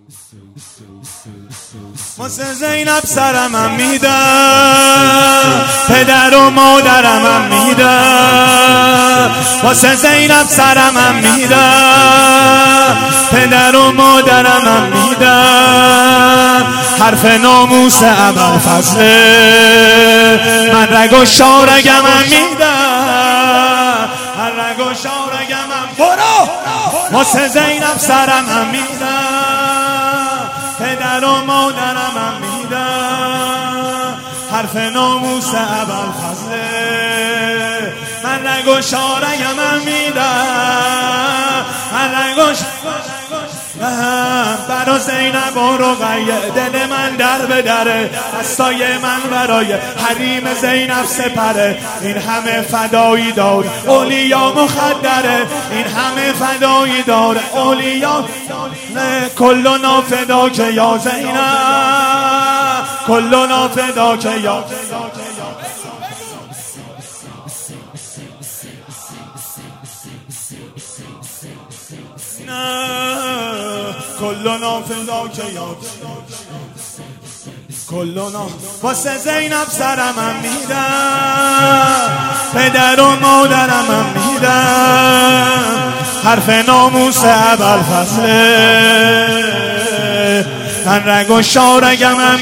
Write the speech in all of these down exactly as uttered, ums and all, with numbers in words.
واسه زینب سرمم میدم، پدر و مادرمم میدم. واسه زینب سرمم میدم، پدر و مادرمم میدم. حرف ناموس ابوالفضل من رگ و شارگمم میدم، هر رگ و شارگمم برو. واسه زینب سرمم میدم، پدر و مادرمم میدم. حرف ناموس ابوالفضل من رگ و شارگمم میدم، هر رگ و برا زینب و رقیه دل من در به دره، دستای من برای حریم زینب سپره. این همه فدایی داره اولیا مخدره، این همه فدایی داره اولیا. کلنا فداک یا زینب، کلنا فداک یا کلنا فداک یا کلنا. واسه زینب سرمم میدم، پدر و مادرمم میدم. حرف ناموس ابوالفضل من رگ و شارگمم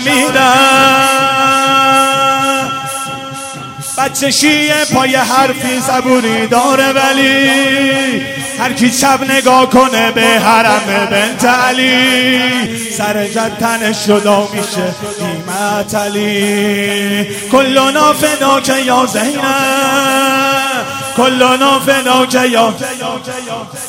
میدم. بچه شیعه پای حرفی صبوری داره، ولی هر کی چپ نگاه کنه به حرم بنت علی سر جد تنش جدا میشه قیمت علی. کلنا فداک یا زینب، کلنا فداک یا